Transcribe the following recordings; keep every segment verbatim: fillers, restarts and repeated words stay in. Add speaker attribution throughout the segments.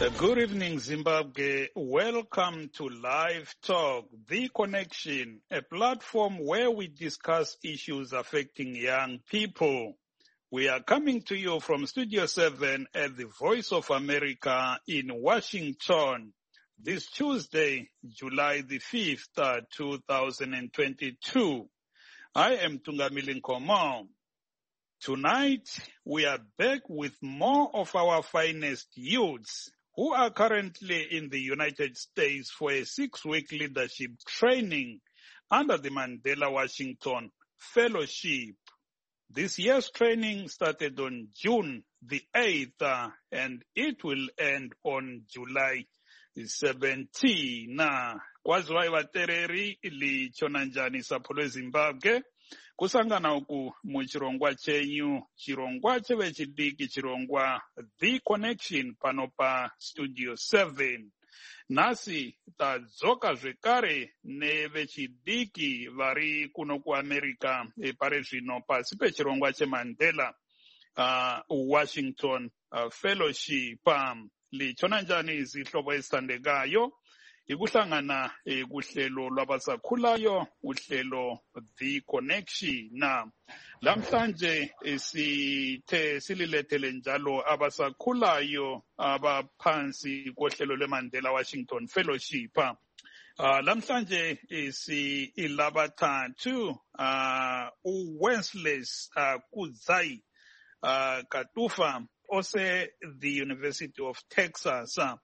Speaker 1: Uh, Good evening, Zimbabwe. Welcome to Live Talk, The Connection, a platform where we discuss issues affecting young people. We are coming to you from Studio seven at the Voice of America in Washington this Tuesday, July the fifth, uh, two thousand twenty-two. I am Tungamili Nkomo. Tonight, we are back with more of our finest youths who are currently in the United States for a six-week leadership training under the Mandela Washington Fellowship. This year's training started on June the eighth, uh, and it will end on July seventeenth. Na kwaziwa ivatereri lichona njani sapho lweZimbabwe kusangana uku muchirongwa chenyu, chirongwa chevechidiki, chirongwa The Connection pano pa Studio seven. Nasi tadzoka zvekare nevechidiki vari kuno kuAmerica e pare zvino pasi pechirongwa cheMandela uh, Washington uh, Fellowship. Um, lichona njani zihlobo ezithandekayo ikuhlangana eh, kuhlelo lwabasakhulayo, uhlelo The Connection. Na lamhlanje eh, sithe sililethele njalo abasakhulayo abaphansi kohlelo lweMandela Washington Fellowship. Uh, lamhlanje eh, si ilabathathu uh, uWenceslas uh, Kudzai uh, Katufa ose the University of Texas. Uh,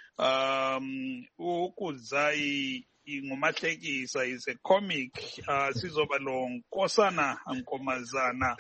Speaker 1: Um, uKudzai ngumahlekisa is a comic, uh, sizoba lo Nkosana Nkomazana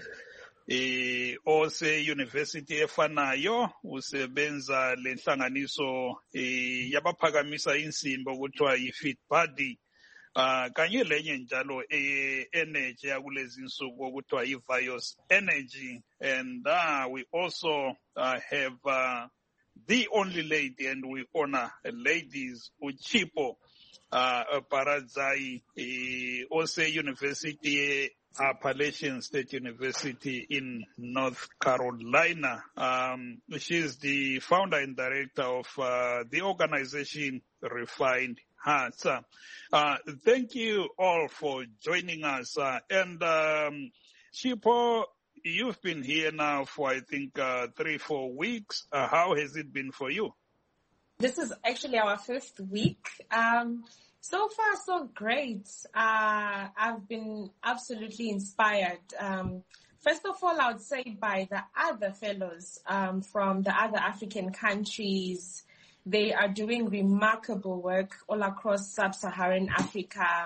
Speaker 1: eh ose university efanayo usebenza lenhlanganiso eh yabaphakamisa insimbi okuthiwa yi-Fit Body, uh, kanye lenye njalo eh energy yakulezi insuku okuthiwa yi-Vios Energy. And uh, we also uh, have uh, the only lady, and we honor ladies, Uchipo uh, Paradzai, uh, Ose University, Appalachian State University in North Carolina. Um, she's the founder and director of uh, the organization Refined Hearts. Uh, thank you all for joining us. Uh, and um, Chipo, you've been here now for, I think, uh, three, four weeks. Uh, how has it been for you?
Speaker 2: This is actually our fifth week. Um, so far, so great. Uh, I've been absolutely inspired. Um, first of all, I would say by the other fellows um, from the other African countries. They are doing remarkable work all across sub-Saharan Africa.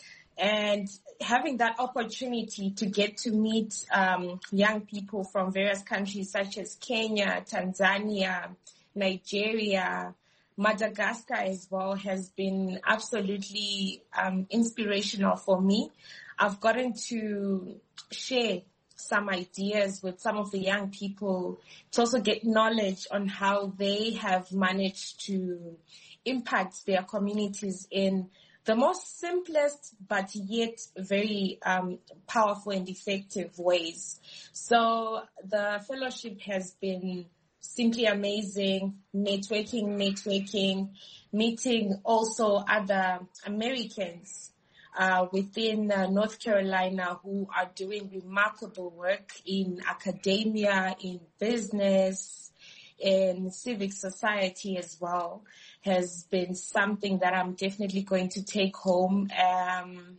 Speaker 2: And having that opportunity to get to meet um, young people from various countries such as Kenya, Tanzania, Nigeria, Madagascar as well has been absolutely um, inspirational for me. I've gotten to share some ideas with some of the young people to also get knowledge on how they have managed to impact their communities in the most simplest but yet very um, powerful and effective ways. So the fellowship has been simply amazing, networking, networking, meeting also other Americans uh, within uh, North Carolina who are doing remarkable work in academia, in business, in civic society as well, has been something that I'm definitely going to take home. Um,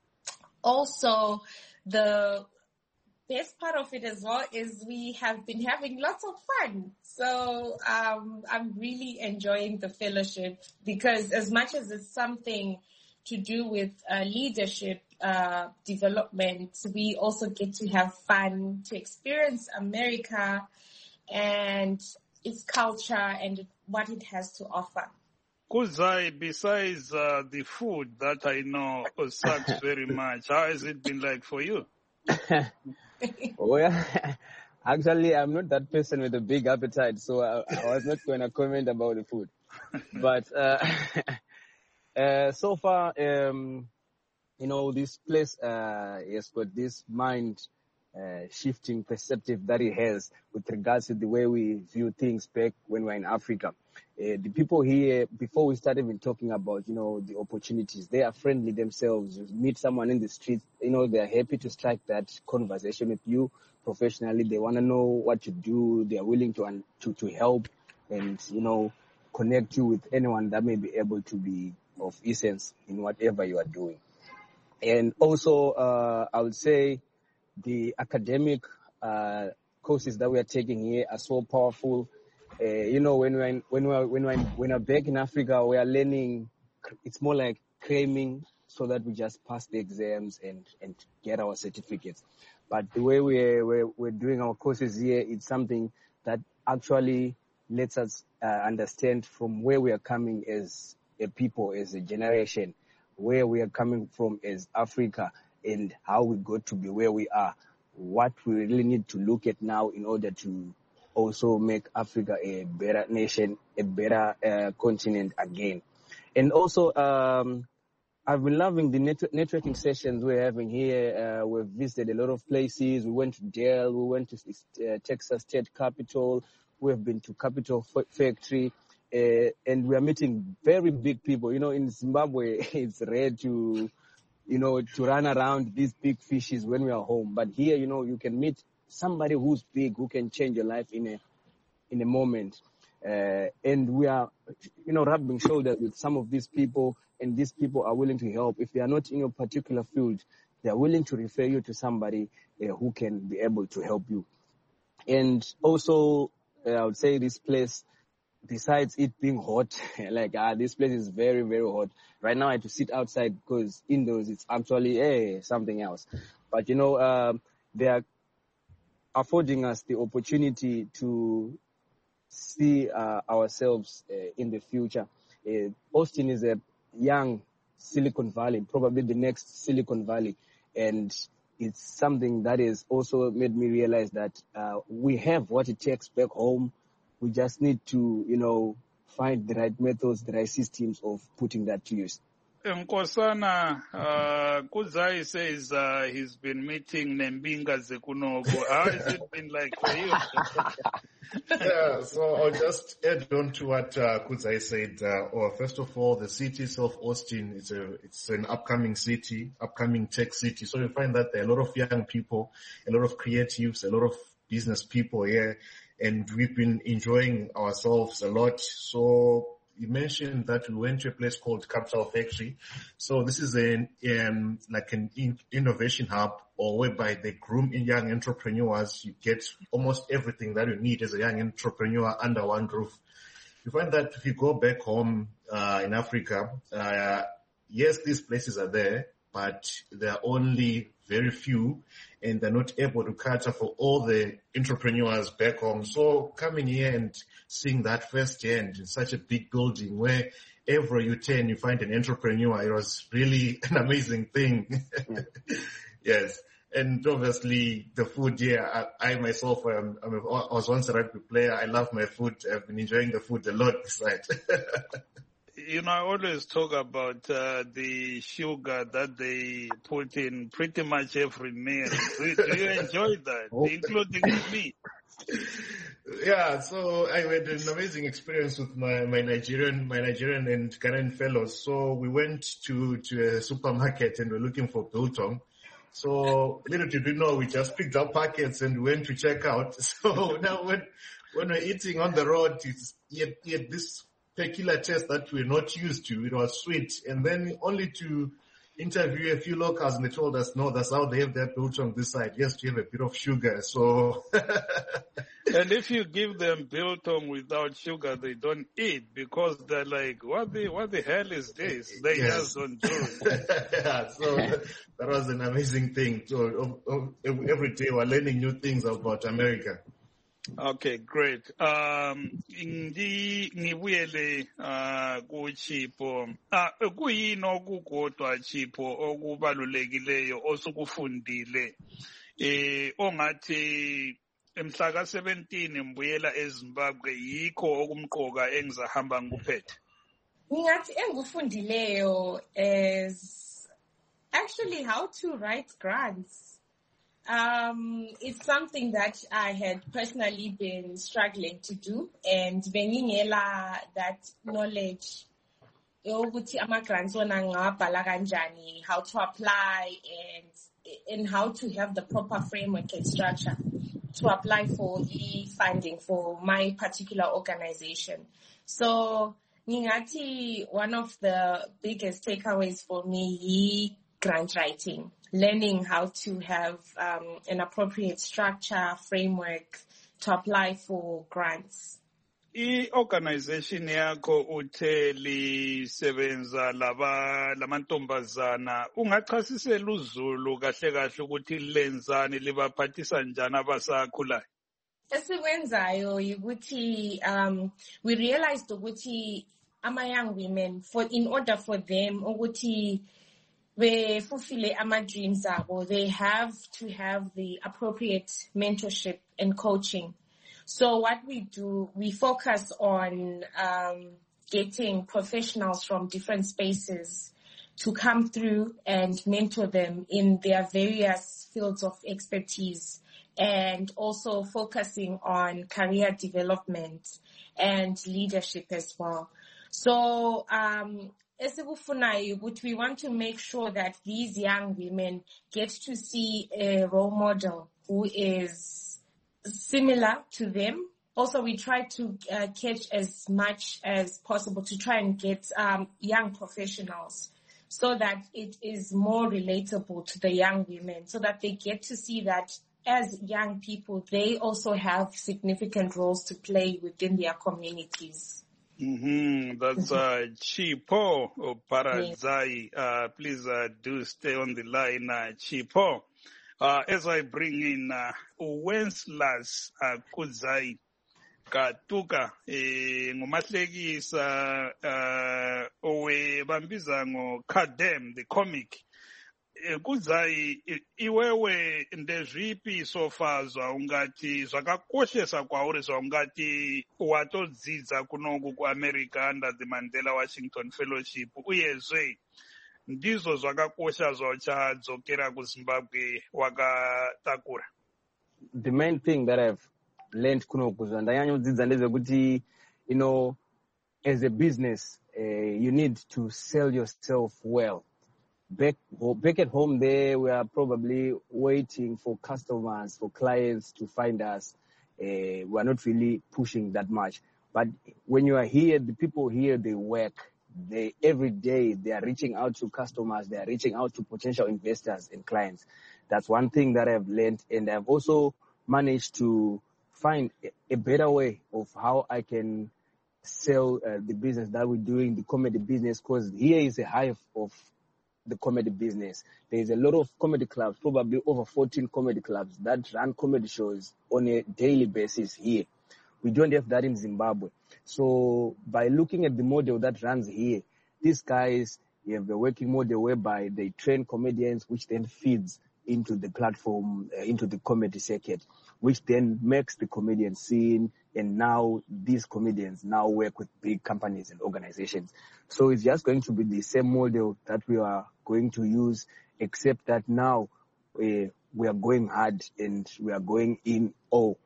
Speaker 2: also, the best part of it as well is we have been having lots of fun. So um, I'm really enjoying the fellowship because as much as it's something to do with uh, leadership uh, development, we also get to have fun, to experience America and its culture and what it has to offer.
Speaker 1: Kudzai, besides uh, the food that I know sucks very much, how has it been like for you?
Speaker 3: Well, actually, I'm not that person with a big appetite, so I, I was not going to comment about the food. But uh, uh, so far, um, you know, this place uh, has got this mind uh, shifting perspective that it has with regards to the way we view things back when we're in Africa. Uh, the people here, before we start even talking about, you know, the opportunities, they are friendly themselves. You meet someone in the street, you know, they're happy to strike that conversation with you professionally. They want to know what you do. They are willing to, to, to help and, you know, connect you with anyone that may be able to be of essence in whatever you are doing. And also, uh, I would say the academic uh, courses that we are taking here are so powerful. Uh, you know, when we're in, when we're when we're when we're back in Africa, we are learning. It's more like cramming so that we just pass the exams and and get our certificates. But the way we're we're, we're doing our courses here, it's something that actually lets us uh, understand from where we are coming as a people, as a generation, where we are coming from as Africa, and how we got to be where we are. What we really need to look at now in order to also make Africa a better nation, a better uh, continent again. And also, um, I've been loving the net- networking sessions we're having here. Uh, we've visited a lot of places. We went to Dell, we went to uh, Texas State Capitol, we've been to Capital F- Factory, uh, and we are meeting very big people. You know, in Zimbabwe, it's rare to, you know, to run around these big fishes when we are home. But here, you know, you can meet somebody who's big, who can change your life in a in a moment. Uh, and we are, you know, rubbing shoulders with some of these people, and these people are willing to help. If they are not in your particular field, they are willing to refer you to somebody uh, who can be able to help you. And also, uh, I would say this place, besides it being hot, like uh, this place is very, very hot. Right now I have to sit outside because indoors it's actually eh, something else. But, you know, uh, they are affording us the opportunity to see uh, ourselves uh, in the future. Uh, Austin is a young Silicon Valley, probably the next Silicon Valley. And it's something that has also made me realize that uh, we have what it takes back home. We just need to, you know, find the right methods, the right systems of putting that to use.
Speaker 1: Nkosana, uh, Kuzai says uh, he's been meeting Nembinga Zekunogo. How has it been like for you?
Speaker 4: Yeah, so I'll just add on to what uh, Kuzai said. Uh, or first of all, the city of Austin is a it's an upcoming city, upcoming tech city. So you find that there are a lot of young people, a lot of creatives, a lot of business people here, and we've been enjoying ourselves a lot. So you mentioned that we went to a place called Capital Factory. So this is an um, like an in- innovation hub, or whereby they groom in young entrepreneurs. You get almost everything that you need as a young entrepreneur under one roof. You find that if you go back home uh, in Africa, uh, yes, these places are there, but there are only very few, and they're not able to cater for all the entrepreneurs back home. So coming here and seeing that firsthand in such a big building where everywhere you turn you find an entrepreneur, it was really an amazing thing. Yes. And obviously the food here, I, I myself, I'm, I'm a, I was once a rugby player. I love my food. I've been enjoying the food a lot besides.
Speaker 1: You know, I always talk about uh, the sugar that they put in pretty much every meal. Do, do you enjoy that, oh. including me?
Speaker 4: Yeah, so I had an amazing experience with my, my Nigerian, my Nigerian and Ghanaian fellows. So we went to, to a supermarket and we're looking for biltong. So little did we know, we just picked up packets and went to check out. So now when, when we're eating on the road, it's, yet, yet this peculiar taste that we're not used to. It was sweet. And then only to interview a few locals, and they told us, no, that's how they have their biltong this side. Yes, you have a bit of sugar. So.
Speaker 1: And if you give them biltong without sugar, they don't eat because they're like, what the, what the hell is this? They yes. just don't do it.
Speaker 4: Yeah, so that, that was an amazing thing. So every day we're learning new things about America.
Speaker 1: Okay, great. Um, ndi ngibuyele uh kuChipho. Ah, kuyini okukodwa Chipho okubalulekileyo osukufundile eh ongathi emhla ka seventeen mbuyela eZimbabwe yikho okumqoka engizahamba ngikuphethe?
Speaker 2: Ngingathi engufundileyo is actually how to write grants. Um, it's something that I had personally been struggling to do, and beningela that knowledge ukuthi ama-grants wona ngawabhala kanjani, how to apply, and and how to have the proper framework and structure to apply for e-funding for my particular organization. So ngingati one of the biggest takeaways for me is grant writing, learning how to have um, an appropriate structure, framework to apply for grants.
Speaker 1: I-organization yakho uthe lisebenza laba lamantombazana, ungachasisela uZulu kahle kahle ukuthi lenzani libaphathisa njani abasakhulayo?
Speaker 2: Esikwenzayo ukuthi um we realized ukuthi ama young women, for in order for them ukuthi befulfill ama dreams abo, they have to have the appropriate mentorship and coaching. So what we do, we focus on um, getting professionals from different spaces to come through and mentor them in their various fields of expertise, and also focusing on career development and leadership as well. So um, we want to make sure that these young women get to see a role model who is similar to them. Also, we try to uh, catch as much as possible to try and get um, young professionals so that it is more relatable to the young women, so that they get to see that as young people, they also have significant roles to play within their communities.
Speaker 1: Mm-hmm. That's uh, Chipo Paradzai. Uh, please uh, do stay on the line, uh, Chipo. Uh, as I bring in uh, Wenceslas uh, Kudzai Katuka, eh, ngumahlekisa uh, owe bambiza ngo Kadem, the comic. Eh, Kudzai, iwewe ndezvipi sofazwa ungati zvakakoshesa kwauri zvaungati watodzidza kunoku kuAmerica under the Mandela Washington Fellowship, uyezve ndizo zvakakosha zvauchadzokera kuZimbabwe wakatakura?
Speaker 3: The main thing that I've learned kunoku zvandanyanya ndezvekuti, you know, as a business, uh, you need to sell yourself well. Back, back at home there, we are probably waiting for customers, for clients to find us. Uh, we are not really pushing that much. But when you are here, the people here, they work. They every day they are reaching out to customers, they are reaching out to potential investors and clients. That's one thing that I've learned, and I've also managed to find a better way of how I can sell uh, the business that we're doing, the comedy business, because here is a hive of the comedy business. There is a lot of comedy clubs, probably over fourteen comedy clubs that run comedy shows on a daily basis here. We don't have that in Zimbabwe. So by looking at the model that runs here, these guys have a working model whereby they train comedians, which then feeds into the platform, uh, into the comedy circuit, which then makes the comedian scene. And now these comedians now work with big companies and organizations. So it's just going to be the same model that we are going to use, except that now uh, we are going hard and we are going in all.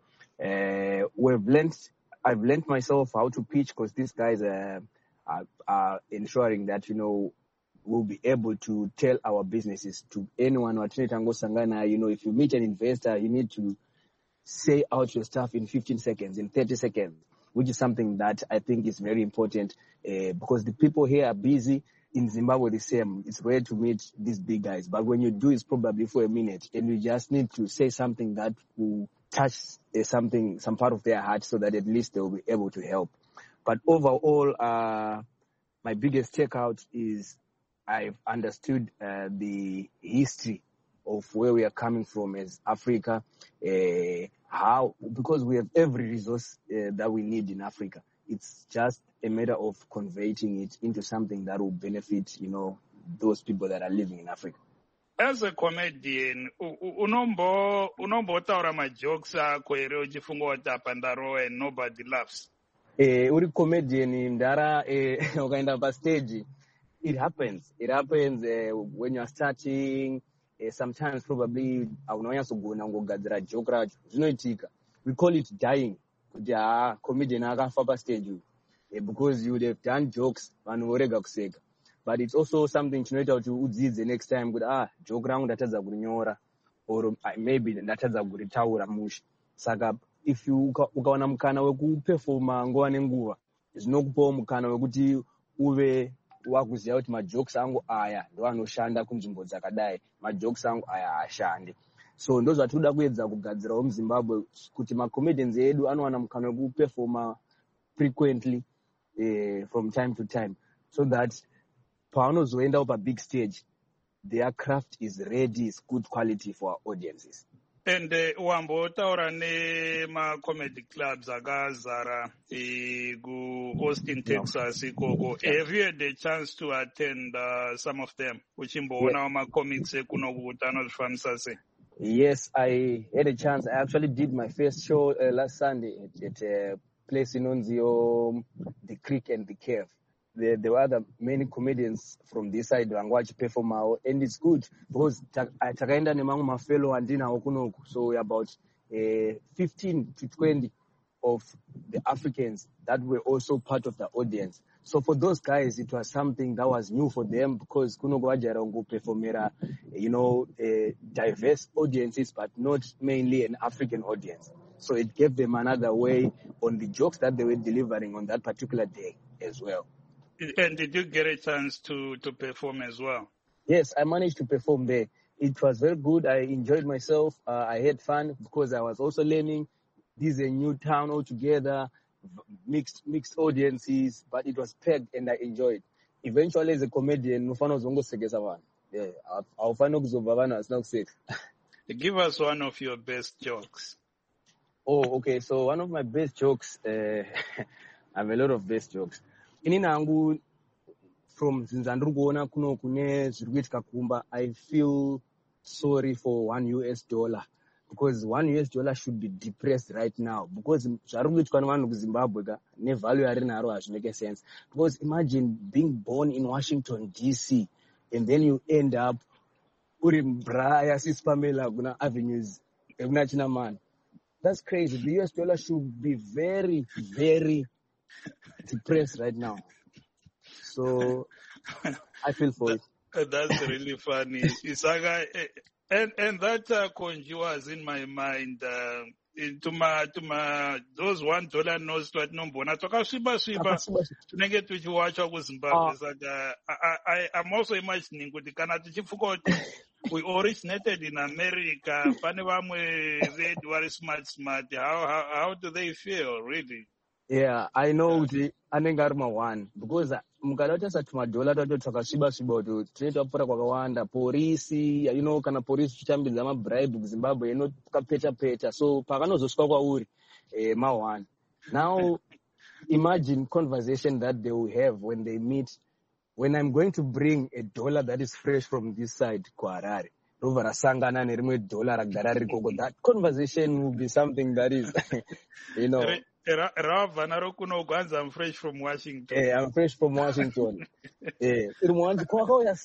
Speaker 3: Uh, we've learned, I've learned myself how to pitch, because these guys uh, are, are ensuring that, you know, we'll be able to tell our businesses to anyone. You know, if you meet an investor, you need to say out your stuff in fifteen seconds, in thirty seconds, which is something that I think is very important uh, because the people here are busy. In Zimbabwe, the same. It's rare to meet these big guys, but when you do, it's probably for a minute, and you just need to say something that will touch uh, something, some part of their heart, so that at least they will be able to help. But overall, uh, my biggest takeout is I've understood uh, the history of where we are coming from as Africa, uh, how, because we have every resource uh, that we need in Africa. It's just a matter of converting it into something that will benefit, you know, those people that are living in Africa.
Speaker 1: As a comedian, unombo unombo taura ma jokes akho ere uchifunga kuti apa ndaro and nobody laughs.
Speaker 3: Eh, uri comedian ndara eh ukaenda pa stage, it happens. It happens uh, when you are starting. uh, sometimes probably aunonyasogona ngogadzira joke racho zvinoitika. We call it dying. Kuti ah comedian akafa pa stage uh, because you would have done jokes vanhu vorega kuseka. But it's also something chinoita kuti udzidze next time kuti ah joke rangu ndatadza kurinyora or uh, maybe ndatadza kuritaura musha. Saka if you ukaona mukana wekuperforma nguva nenguva zvinokupawo mukana wekuti uve wakuziva kuti majokes angu aya ndo anoshanda kunzvimbo dzakadai, majokes angu aya ashande. So ndo zvatinoda kuedza kugadzirawo muZimbabwe kuti macomedians edu anowana mukana wekuperforma frequently uh, from time to time so that paanozoendawo pabig stage their craft is ready, is good quality for our audiences.
Speaker 1: And uh, wambotaura nema-comedy clubs akazara ku Austin, Texas ikoko. Have you had a chance to attend uh, some of them? Uchimboona ma-comics ekunokuti anozvifambisa sei?
Speaker 3: Yes, I had a chance. I actually did my first show uh, last Sunday at, at a place in Onzio, the Creek and the Cave. There, there were other many comedians from this side who watch perform, and it's good because takaenda nemangu mafelo andina okunoku. So we're about uh, fifteen to twenty of the Africans that were also part of the audience. So for those guys, it was something that was new for them because kuno gwajara ngo performera, you know, uh, diverse audiences, but not mainly an African audience. So it gave them another way on the jokes that they were delivering on that particular day as well.
Speaker 1: And did you get a chance to, to perform as well?
Speaker 3: Yes, I managed to perform there. It was very good. I enjoyed myself. Uh, I had fun because I was also learning. This is a new town altogether, mixed mixed audiences, but it was packed and I enjoyed. Eventually, as a comedian, yeah, I'll find
Speaker 1: Give us one of your best jokes.
Speaker 3: Oh, okay. So one of my best jokes, uh, I have a lot of best jokes. Ininangu from Zinzandrukuona kuno kune zvirikuitika kumba, I feel sorry for one U S dollar because one U S dollar should be depressed right now because zvarikuitika nevanhu kuZimbabwe ka nevalue yarinaro hazvimake sense. Because imagine being born in Washington D C and then you end up uri mbraya sisipamela kuna avenues ekuna Chinamani. That's crazy. The U S dollar should be very, very depressed right now. So I feel for it.
Speaker 1: That's really funny. Isaga, and and that uh, conjures in my mind uh, to my to my those one dollar notes to nombona toka shiba shiba tunenge tuchiwacha ku Zimbabwe. Saga I I I'm also imagining kuti kana tichifuka we originated in America. Pane vamwe vedu vari smart smart. How how how do they feel really?
Speaker 3: Yeah, I know the anenge ari one because mukada kuti sati madollar tato takasviba sviba kuti tinoita kupfuura kwakawanda polisi, you know, kana polisi chitambidza ma bribe kuZimbabwe ino kapeta peta, so pakanozosvika kwauri eh ma one. Now imagine conversation that they will have when they meet, when I'm going to bring a dollar that is fresh from this side kuHarare rova rasangana nerimwe dollar ragara rikoko. That conversation will be something that is you know.
Speaker 1: Rav, I'm fresh from Washington.
Speaker 3: Hey, I'm fresh from Washington. Hey, you know, it's,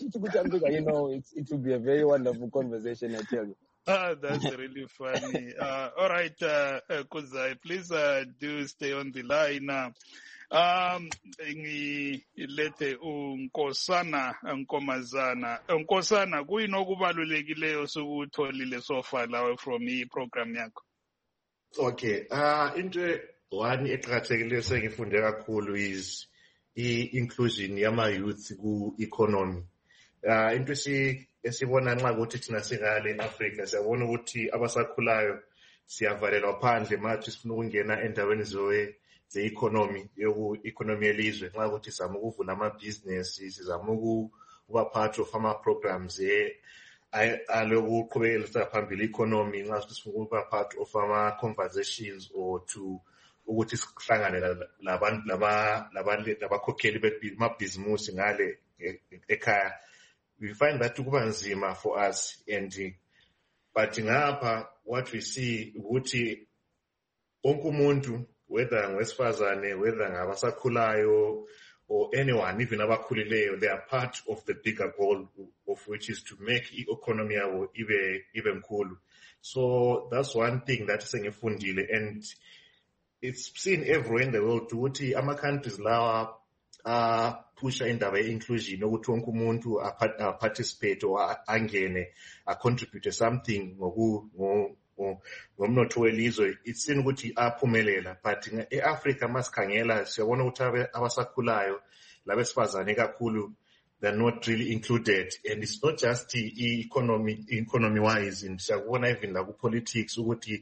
Speaker 3: it will be a very wonderful conversation, I tell you.
Speaker 1: Ah, that's really funny. Uh, all right, uh, uh, Kuzai, please uh, do stay on the line. Uh, um, ngilete uNkosana Nkomazana. Nkosana, kuyini okubalulekileyo sokutholile so far lawe from i-program yakho?
Speaker 4: Okay, uh, into one eqakathekileyo sengifunde kakhulu is i-inclusion yama-youth ku-economy. Uh, into esibona nxa ukuthi thina singale in-Africa, siyabona ukuthi abasakhulayo siyavalelwa phandle mathi sifuna ukungena endaweni ze-economy, yoku-economy yelizwe, nxa ukuthi sizama ukuvula ama-business, sizama ukuba part of ama-programs alokuqhubekela phambili economy, nxa sifuna ukuba part of ama-conversations or to ukuthi sihlangane labantu labakhokheli bamabhizimusi ngale ekhaya. We find that kuba nzima for us, and but ngapha what we see ukuthi onke umuntu, whether ngowesifazane, whether ngabasakhulayo or anyone, even abakhulile, they are part of the bigger goal, of which is to make economy even even cool. So that's one thing that is ngifundile, and it's seen everywhere in the world ukuthi ama countries lawa uh pusha indaba ye-inclusion ukuthi wonke umuntu a participate or angene a contribute something ngoku ngomnotho welizwe. It's seen ukuthi aphumelela, but e-Africa masikhangela siyabona ukuthi abasakhulayo labesifazane kakhulu they're not really included, and it's not just the economy economy wise, and siyabona even la ku politics ukuthi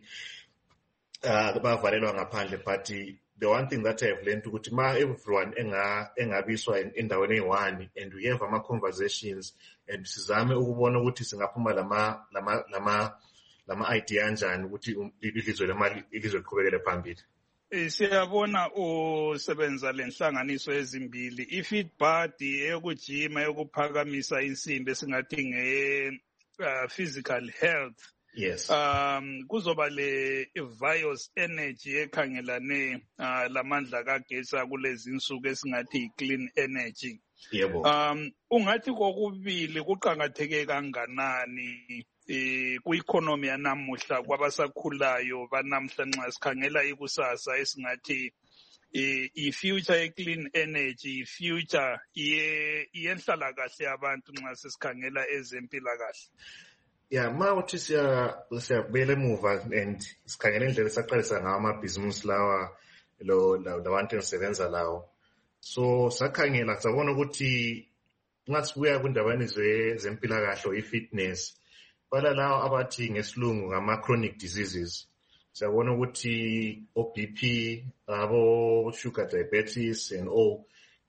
Speaker 4: uh bavalelwa ngaphandle. But the one thing that I've learned ukuthi ma everyone enga engabiswa endaweni eyi-one and we have ama conversations and sizame ukubona ukuthi singaphuma lama lama lama lama idea kanjani ukuthi ilizwe lemali ilizwe liqhubekele phambili.
Speaker 1: Siyabona usebenza lenhlanganiso ezimbili, i-Fitbod eyokujima yokuphakamisa insimbi esingathi nge physical health.
Speaker 4: Yes.
Speaker 1: Um kuzoba le Vios energy ekhangelane lamandla kagesi kulezi insuku esingathi clean energy.
Speaker 4: Yebo.
Speaker 1: Um ungathi kokubili kuqhakatheke kanganani eh ku-economy yanamuhla kwabasakhulayo banamhla nxa sikhangela ikusasa esingathi i-future ye-clean energy, i-future yenhlalakahle yabantu nxa sesikhangela ezempilakahle?
Speaker 4: Yeah, ma uthi siya siyabuyela emuva and sikhangela indlela esaqalisa ngawo amabhizinisi lawa lo labantu engisebenza lawo. So sakhangela sabona ukuthi ngathi kuya kundaweni zempilakahle i-fitness bala lawo abathi ngesilungu ngama chronic diseases. Siyabona ukuthi o-B P, abo sugar diabetes and all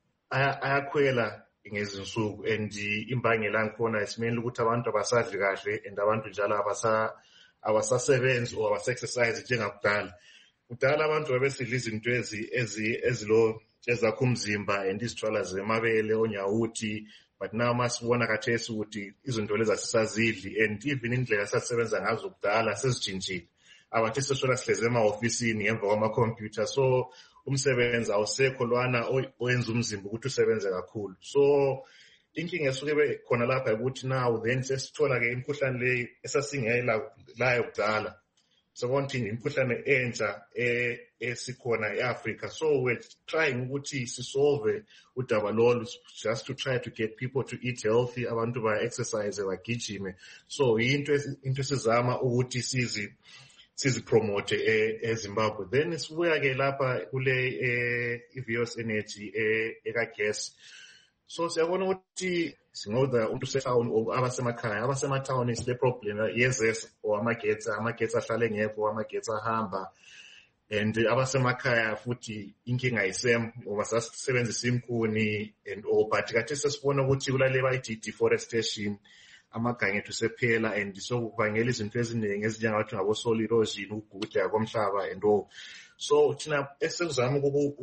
Speaker 4: ayakhwela ngezinsuku, and imbangela ngikhona isimele ukuthi abantu abasadli kahle and abantu njalo abasa abasasebenzi or abasa-exercise njengakudala. Kudala abantu babesidla izinto ezi ezilo ezakha umzimba and izithwala zemabele onyawuthi, but now masibona khathesi ukuthi izinto lezi asisazidli, and even indlela sasebenza ngazo kudala sezijintshile. Abantu sesithola sihlezi ema-ofisini ngemva kwama-computer, so umsebenzi awusekho lwana oyenza umzimba ukuthi usebenze kakhulu. So inkinga esuke khona lapha ukuthi now then sesithola ke imikhuhlane le esasingela la yokudala, sabona ukuthi imikhuhlane entsha esikhona e-Africa. So we're trying ukuthi sisolve udaba lolu, just to try to get people to eat healthy, abantu ba-exercise bagijime. So into into esizama ukuthi sizi sizi promote eZimbabwe. Then sibuya ke lapha kule i-Vios energy eka-gas. So siyabona ukuthi singoda umuntu setown abasemakhaya abasemathawuni is the problem yezes or amagetsi amagetsi ahlale ngekho amagetsi ahamba, and abasemakhaya futhi inkinga isem ngoba sasebenzisa imkuni and all, but kathi sesibona ukuthi kulale bayithi deforestation amaganga ethu sephela, and so kubangela izinto eziningi ezinjengathi ngabo soil erosion, ukugudla komhlaba and all. So thina esizama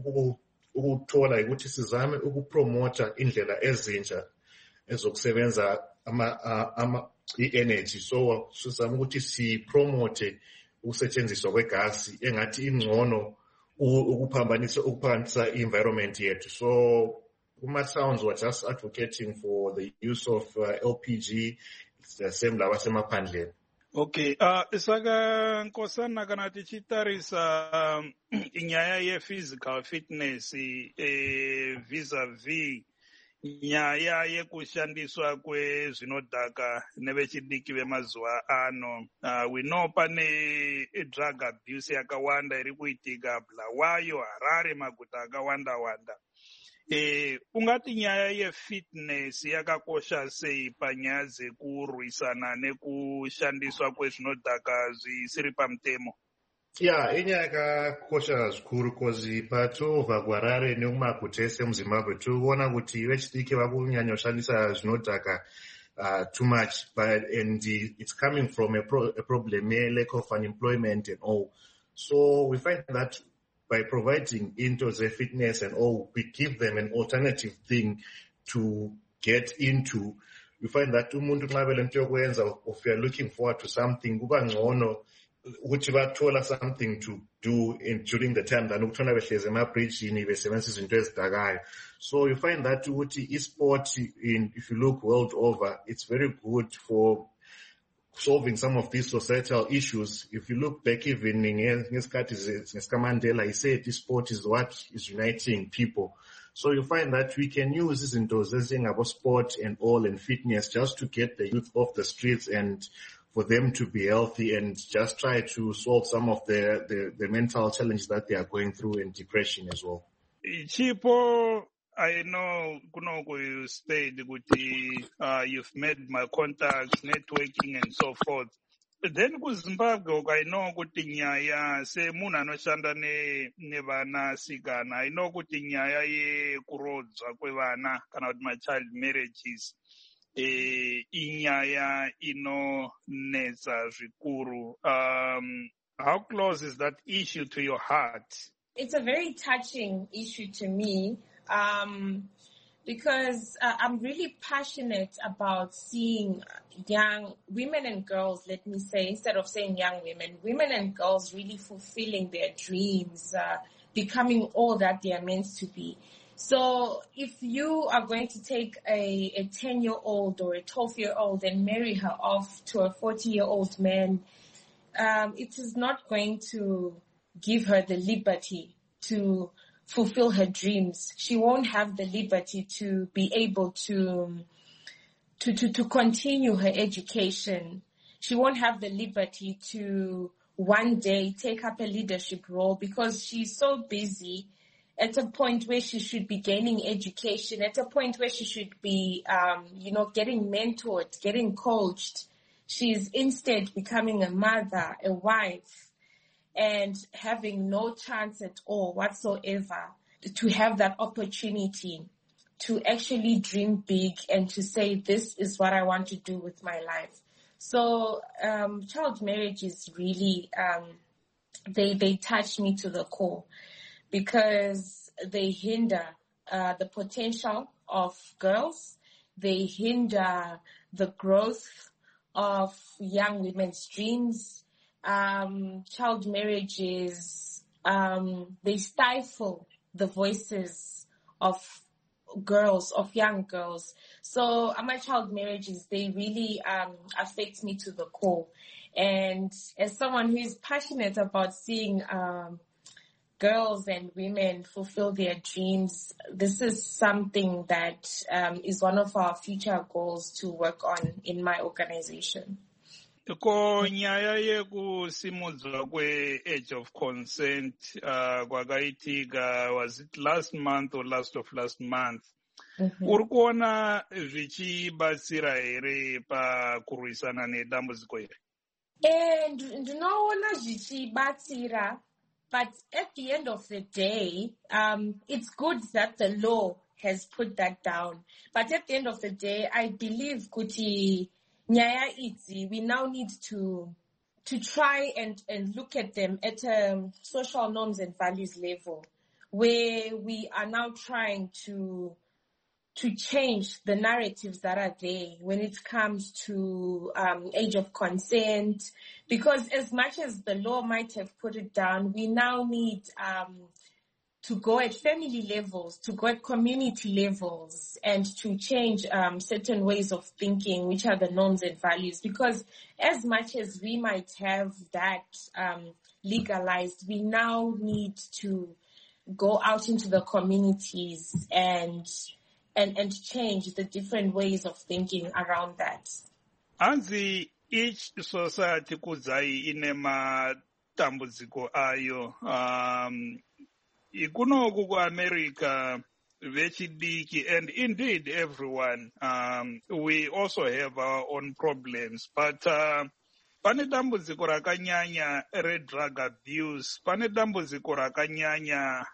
Speaker 4: ukuthola ukuthi sizame ukupromote indlela ezintsha ezokusebenza ama ama i-energy. So sizama ukuthi si promote ukusetshenziswa kwegasi engathi ingcono ukuphambanisa ukuphanisa i-environment yethu. So Kuma Sounds were just advocating for the use of uh, L P G. It's the same lava semaphandleni.
Speaker 1: Okay, uh saka nkosana kana tichitarisa inyaya ye physical fitness eh vis-a-vis nyaya yekushandiswa kwezvinodhaka nevechidiki vemazuva ano. Uh, we know pane drug abuse yakawanda iri kuitika Bulawayo, Harare, maguta akawanda wanda. Eh ungati nyaya ye fitness yakakosha sei panyaya dzekurwisana nekushandiswa kwezvinodhaka zvisiri pamutemo?
Speaker 4: Yeah, inyaya yakakosha zvikuru kozi patobva kuHarare nekumaguta ese muZimbabwe tikuona kuti vechidiki vakunyanya kushandisa zvinodhaka uh, too much, but and it's coming from a, pro, a problem a lack of unemployment and all. So we find that by providing into the fitness and all, we give them an alternative thing to get into. You find that umuntu nxa belento yokwenza, if you are looking forward to something, kuba ngcono which bathola something to do in during the time that ukuthola behleze emabridgini besebenzisa izinto ezidakayo. So you find that ukuthi esport in, if you look world over, it's very good for solving some of these societal issues. If you look back even in Mandela, he said sport is what is uniting people. So you find that we can use this in thing about sport and all and fitness just to get the youth off the streets and for them to be healthy and just try to solve some of the, the, the mental challenges that they are going through and depression as well.
Speaker 1: Chipo, I know Kunoko, you stayed with the, uh, you've made my contacts, networking and so forth. Then kuZimbabwe, I know kuti nyaya se muna anoshanda ne nevana sikana. I know kuti nyaya ye kurodzwa kwevana kana kuti my child marriages. E inyaya inonetsa zvikuru. Um, how close is that issue to your heart?
Speaker 2: It's a very touching issue to me. Um, because uh, I'm really passionate about seeing young women and girls, let me say, instead of saying young women, women and girls really fulfilling their dreams, uh, becoming all that they are meant to be. So if you are going to take a, a ten-year-old or a twelve-year-old and marry her off to a forty-year-old man, um, it is not going to give her the liberty to fulfill her dreams. She won't have the liberty to be able to, to, to, to continue her education. She won't have the liberty to one day take up a leadership role because she's so busy at a point where she should be gaining education, at a point where she should be, um, you know, getting mentored, getting coached. She's instead becoming a mother, a wife, and having no chance at all whatsoever to have that opportunity to actually dream big and to say, this is what I want to do with my life. So, um, child marriage is really, um, they, they touch me to the core because they hinder, uh, the potential of girls. They hinder the growth of young women's dreams. Um, child marriages, um, they stifle the voices of girls, of young girls. So uh, my child marriages, they really um, affect me to the core. And as someone who is passionate about seeing um, girls and women fulfill their dreams, this is something that um, is one of our future goals to work on in my organization.
Speaker 1: Ko nyaya yekusimudzwa kwe-age of consent uh, kwakaitika, was it last month or last of last month?
Speaker 2: Mm-hmm.
Speaker 1: Uri kuona zvichibatsira here pakurwisana nedambudziko iri?
Speaker 2: And ndinoona zvichibatsira, but at the end of the day, um, it's good that the law has put that down. But at the end of the day, I believe kuti nyaya idzi, we now need to to try and, and look at them at a social norms and values level, where we are now trying to to change the narratives that are there when it comes to um, age of consent. Because as much as the law might have put it down, we now need um, to go at family levels, to go at community levels, and to change um, certain ways of thinking, which are the norms and values. Because as much as we might have that um, legalized, we now need to go out into the communities and and and change the different ways of thinking around that.
Speaker 1: Anzi, each society kudzai ine matambudziko ayo. Um, Ikunoku ku-America, vechidiki, and indeed everyone, um, we also have our own problems. But uh, pane dambudziko rakanyanya re-drug abuse, pane dambudziko rakanyanya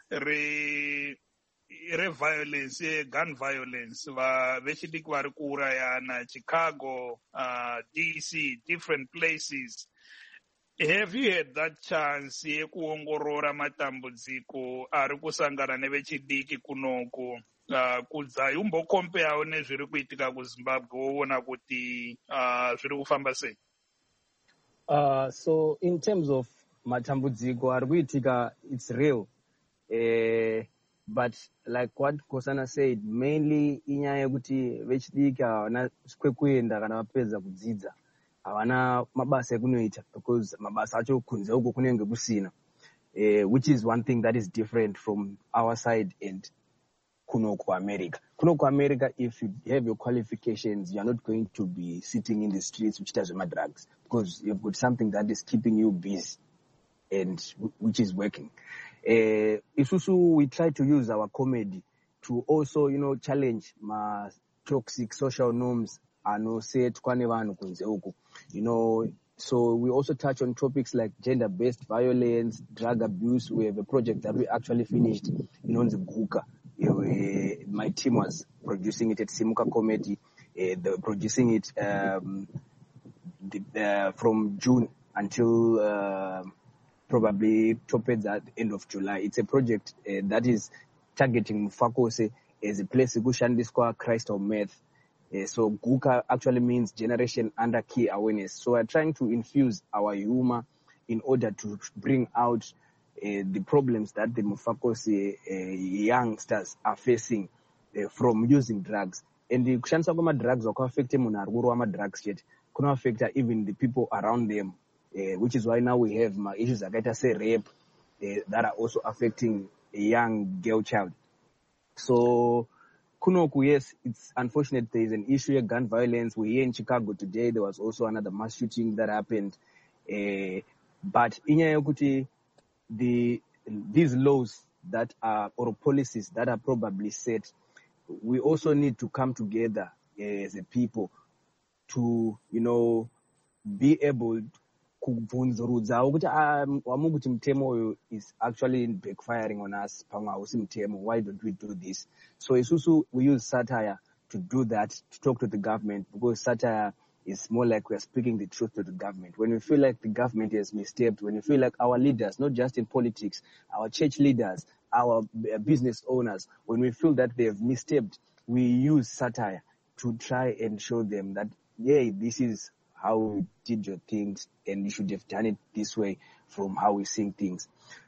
Speaker 1: re re-violence, gun violence, va vechidiki vari kuurayana, Chicago, uh, D C, different places. Have you had that chance yekuongorora matambudziko ari kusangana nevechidiki kunoku uh, kudzai umbokompeawo nezviri kuitika kuZimbabwe woona kuti uh, zviri kufamba sei?
Speaker 3: Uh, so in terms of matambudziko arikuitika, it's real. Uh, but like what Kosana said, mainly inyaya yekuti vechidiki havana kwekuenda kana vapedza kudzidza, havana mabasa ekunoita, because mabasa acho kunze uko kunenge kusina, uh, which is one thing that is different from our side and Kunoko America. Kunoko America, if you have your qualifications, you're not going to be sitting in the streets which does my drugs, because you've got something that is keeping you busy and which is working. Uh, Isusu, we try to use our comedy to also, you know, challenge my toxic social norms and say you know, so we also touch on topics like gender-based violence, drug abuse. We have a project that we actually finished in Onzebuka. Uh, my team was producing it at Simuka Comedy, uh, the, producing it um, the, uh, from June until uh, probably towards the end of July. It's a project uh, that is targeting Mufakose as a place to Kushandisqua Christ of Meth. Uh, so Guka actually means generation under key awareness. So we're trying to infuse our humor in order to bring out Uh, the problems that the Mufakose uh, youngsters are facing uh, from using drugs. And the kushandisa kwama drugs wakaafekte munhu ari kurova drugs chete kunoafekta even the people around them, uh, which is why now we have ma issues akaita se rape uh, that are also affecting a young girl child. So kunoku, yes, it's unfortunate there is an issue of gun violence. We're here in Chicago today. There was also another mass shooting that happened. Uh, but inyaya yokuti the these laws that are or policies that are probably set, we also need to come together as a people to, you know, be able kubvunzurudza ukuthi wamukuti mtemo is actually backfiring on us, pamwe hausi mtemo, why don't we do this? So isusu, we use satire to do that, to talk to the government, because satire is more like we are speaking the truth to the government. When we feel like the government has misstepped, when we feel like our leaders, not just in politics, our church leaders, our business owners, when we feel that they have misstepped, we use satire to try and show them that, yeah, this is how we did your things and you should have done it this way from how we sing things.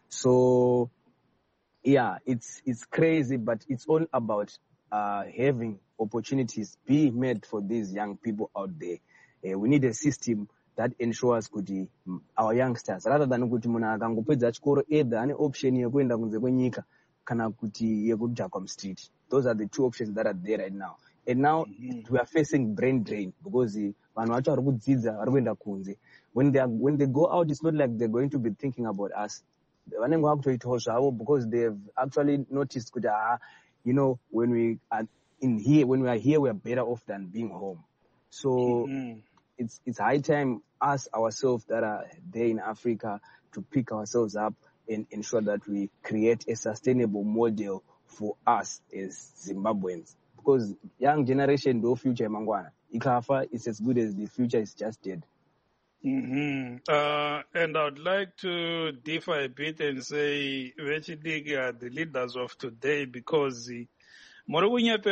Speaker 3: So, yeah, it's it's crazy, but it's all about uh, having opportunities being made for these young people out there. Uh, we need a system that ensures kuti our youngsters, rather than kuti munhu akangopedza chikoro, either ane option yekuenda kunze kwenyika kana kuti yekuja kwa street. Those are the two options that are there right now. And now mm-hmm. we are facing brain drain because vanhu vacho vari kudzidza vari kuenda kunze. When they are, when they go out, it's not like they're going to be thinking about us. Vanenge vakutoitawo zvavo because they have actually noticed kuti ah, you know, when we are in here, when we are here, we are better off than being home. So mm-hmm. it's it's high time us ourselves that are there in Africa to pick ourselves up and ensure that we create a sustainable model for us as Zimbabweans. Because young generation, no future mangwana. Ikafa is as good as the future is just dead.
Speaker 1: Mm-hmm. Uh, and I'd like to differ a bit and say, Vechidiki are the leaders of today because and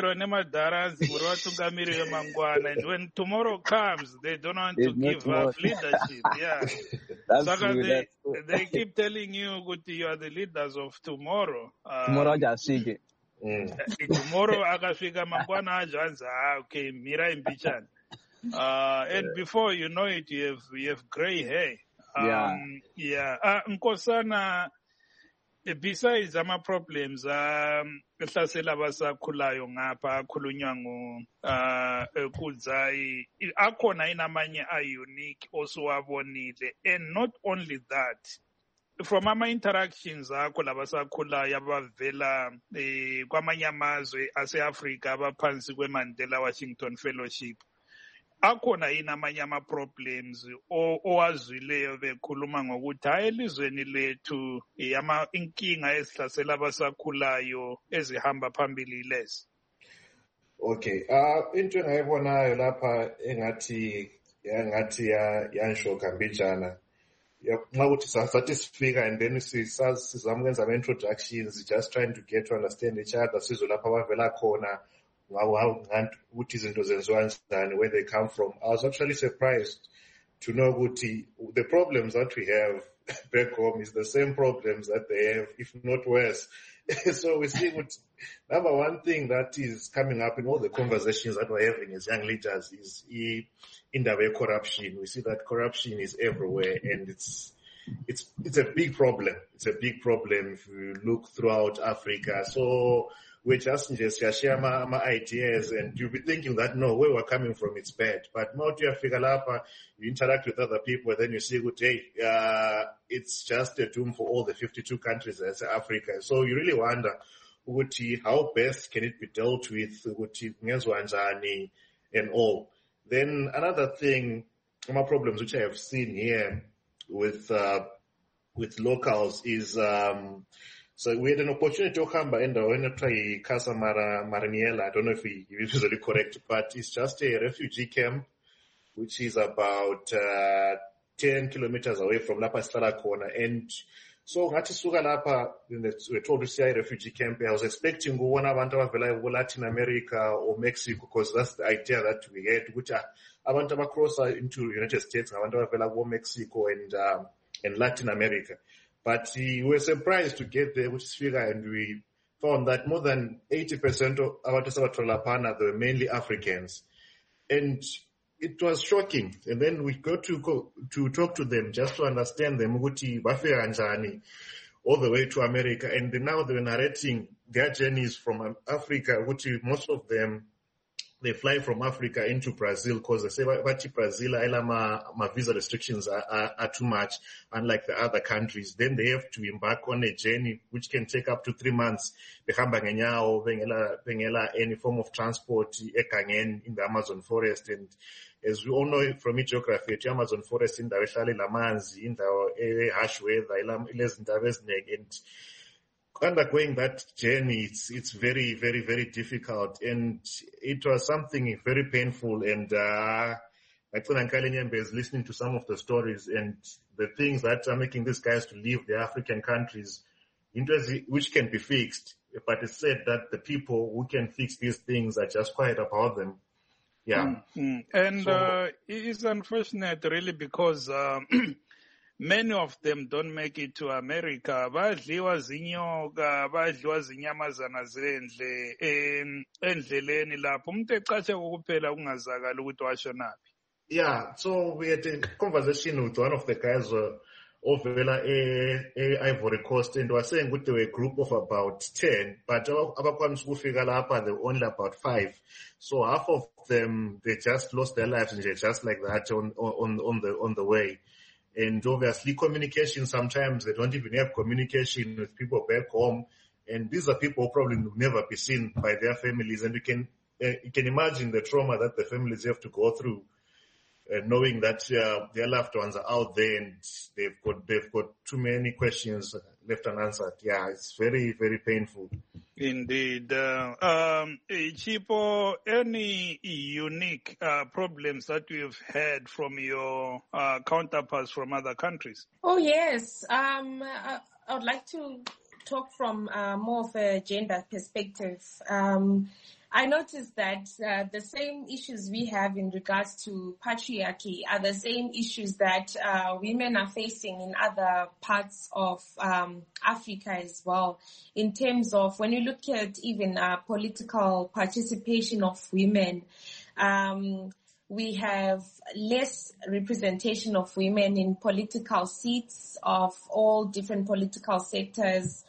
Speaker 1: when tomorrow comes, they don't want There's to give up leadership. Yeah.
Speaker 3: That's
Speaker 1: so
Speaker 3: true,
Speaker 1: they,
Speaker 3: that's true.
Speaker 1: they keep telling you, you are the leaders of tomorrow. Um,
Speaker 3: tomorrow, just shake it.
Speaker 1: Mm. Tomorrow, akafika mangwana ajanza. Okay, mira imbichana. Uh, and yeah. Before you know it, you have you have gray hair. Um,
Speaker 3: yeah.
Speaker 1: Yeah. Uh, Nkosana. Besides ama problems, um, ehlasela abasakhulayo ngapha akhulunywa ngo uh kudzai akhona inamanye a unique also wabonile, and not only that, from ama interactions akho labasakhulayo abavela eh kwamanye amazwe ase-Africa abaphansi kwe-Mandela Washington Fellowship, akhona yini amanye ama-problems owazwileyo bekhuluma ngokuthi hayi elizweni lethu ama inkinga ezihlasela abasakhulayo ezihamba phambili lezi?
Speaker 4: Okay, uh into engayibonayo lapha engathi engathi yanshoka mbijana nxa ukuthi sathi sifika and then sizama ukwenza ama-introductions, just trying to get to understand each other, sizwe lapha abavela khona, ukuthi izinto zenziwa njani, where they come from. I was actually surprised to know what the problems that we have back home is the same problems that they have, if not worse. So we see what number one thing that is coming up in all the conversations that we're having as young leaders is in the way corruption. We see that corruption is everywhere, and it's it's it's a big problem. It's a big problem if you look throughout Africa. So we're just just share my, my ideas, and you'll be thinking that no, where we're coming from, it's bad. But more to figure out, you interact with other people, then you see, hey, uh, it's just a doom for all the fifty-two countries as Africa. So you really wonder, how best can it be dealt with, and all. Then another thing, my problems which I have seen here with uh, with locals is. Um, So we had an opportunity to come by and I try Casa Mara, Maraniela. I don't know if we usually correct, but it's just a refugee camp, which is about uh, ten kilometers away from Lapa Stala Corner. And so ngati suka Lapa, we're told to see a refugee camp. I was expecting one abantu abavela Latin America or Mexico, because that's the idea that we had, which are abantu abacross into United States, abantu abavela Mexico and um, and Latin America. But we were surprised to get there, which is figure, and we found that more than eighty percent of our Lapana, they were mainly Africans. And it was shocking. And then we got to go to talk to them just to understand them, all the way to America. And now they were narrating their journeys from Africa, which most of them, they fly from Africa into Brazil because they say, but Brazil, my, my visa restrictions are, are, are too much, unlike the other countries. Then they have to embark on a journey which can take up to three months. Any form of transport in the Amazon forest. And as we all know from geography, the Amazon forest in the Lamanzi, in the harsh weather, and undergoing that journey, it's, it's very, very, very difficult. And it was something very painful. And, uh, I thought Nkali is listening to some of the stories and the things that are making these guys to leave the African countries, which can be fixed. But it's said that the people who can fix these things are just quiet about them. Yeah.
Speaker 1: Mm-hmm. And,
Speaker 4: so,
Speaker 1: uh, it is unfortunate really because, um, many of them don't make it to America. Badliwa zinyoka, badliwa zinyamazana zendle endleleni lapho. Umuntu ecatshe ukuphela kungazakala ukuthi washonaphi.
Speaker 4: Yeah, so we had a conversation with one of the guys uh, over uh, Ivory Coast, and was saying that they were a group of about ten, but abakwams kufika lapha they were only about five. So half of them, they just lost their lives and just like that on on on the on the way. And obviously communication, sometimes they don't even have communication with people back home. And these are people who probably will never be seen by their families. And you can, uh, you can imagine the trauma that the families have to go through, uh, knowing that uh, their loved ones are out there and they've got, they've got too many questions left unanswered. Yeah, it's very, very painful.
Speaker 1: Indeed. Uh, um, Chipo, any unique uh, problems that you've had from your uh, counterparts from other countries?
Speaker 2: Oh, yes. Um, I, I would like to talk from uh, more of a gender perspective. Um, I noticed that uh, the same issues we have in regards to patriarchy are the same issues that uh, women are facing in other parts of um, Africa as well. In terms of when you look at even uh, political participation of women, um, we have less representation of women in political seats of all different political sectors.